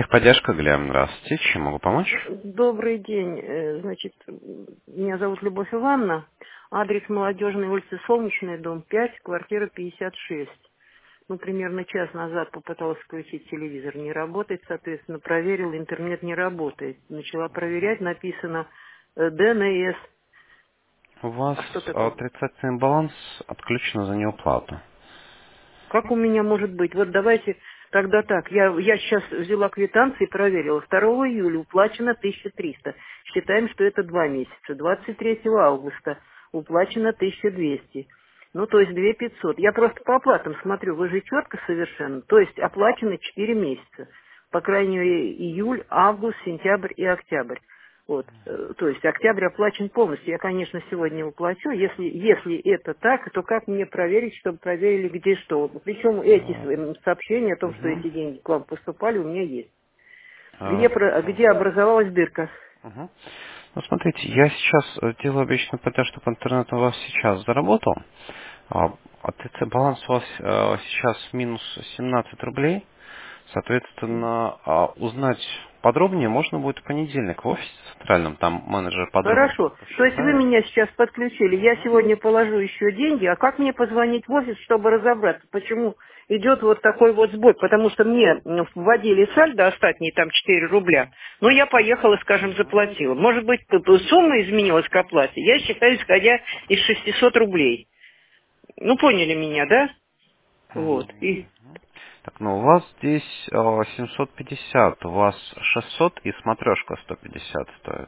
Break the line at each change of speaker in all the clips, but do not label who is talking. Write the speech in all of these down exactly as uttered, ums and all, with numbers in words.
Техподдержка, Глеб, здравствуйте. Чем могу помочь?
Добрый день. Э, Значит, меня зовут Любовь Ивановна. Адрес Молодежной улицы Солнечный, дом пять, квартира пятьдесят шесть. Ну, примерно час назад попыталась включить телевизор. Не работает, соответственно, проверил, интернет не работает. Начала проверять, написано э, Д Н С.
У вас
А что
а,
такое?
отрицательный баланс отключен за неуплату.
Как у меня может быть? Вот давайте тогда так. Я, я сейчас взяла квитанции и проверила. второго июля уплачено тысяча триста. Считаем, что это два месяца. двадцать третьего августа уплачено тысяча двести. Ну, то есть две тысячи пятьсот. Я просто по оплатам смотрю. Вы же четко совершенно. То есть оплачено четыре месяца. По крайней мере, июль, август, сентябрь и октябрь. Вот, э, то есть октябрь оплачен полностью. Я, конечно, сегодня уплачу. Если, если это так, то как мне проверить, чтобы проверили где что? Причем эти
А,
с- сообщения о том, что
мгм.
эти деньги к вам поступали, у меня есть.
А,
Где, про- где образовалась дырка?
мгм. Ну, смотрите, я сейчас э, делаю обычно ПТ, чтобы интернет у вас сейчас заработал. А, а т ц баланс у вас э, сейчас минус семнадцать рублей. Соответственно, а, узнать подробнее можно будет в понедельник в офисе центральном. Там менеджер подробнее
Хорошо. То есть вы
посчитает.
меня сейчас подключили. Я сегодня положу еще деньги. А как мне позвонить в офис, чтобы разобраться, почему идет вот такой вот сбой? Потому что мне м, вводили сальдо остатние там четыре рубля. Но я поехала, скажем, заплатила. Может быть, п- п- сумма изменилась к оплате. Я считаю, исходя из шестисот рублей. Ну, поняли меня, да? Вот. И
Так, ну у вас здесь э, семьсот пятьдесят, у вас шестьсот и смотрешка сто пятьдесят стоит.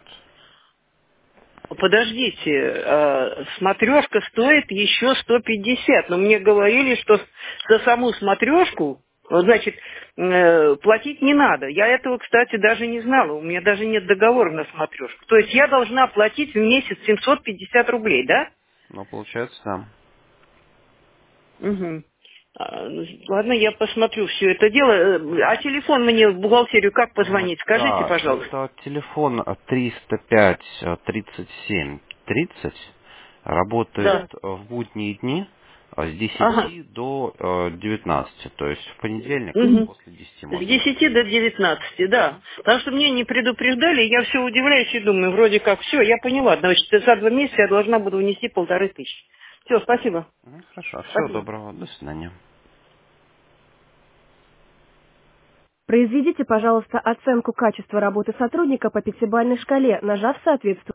подождите, смотрешка стоит еще сто пятьдесят, но мне говорили, что за саму смотрешку, значит, э, платить не надо. Я этого, кстати, даже не знала, у меня даже нет договора на смотрешку. То есть я должна платить в месяц семьсот пятьдесят рублей, да?
Ну, получается, да.
Угу. А, ну, ладно, я посмотрю все это дело. Э, А телефон мне в бухгалтерию как
А,
позвонить? Скажите,
да,
пожалуйста.
это телефон триста пять тридцать семь тридцать. Работает
Да.
э, в будние дни э, с
Ага.
десяти до э, девятнадцати. То есть в понедельник
Мгм.
после десяти
С
можно
десяти
набрать.
до девятнадцати, да. Потому что мне не предупреждали, я все удивляюсь и думаю, вроде как, все, я поняла, значит, за два месяца я должна буду внести полторы тысячи. Все, спасибо.
Ну, хорошо, всего
Спасибо.
доброго, до свидания.
Произведите, пожалуйста, оценку качества работы сотрудника по пятибалльной шкале, нажав соответствующий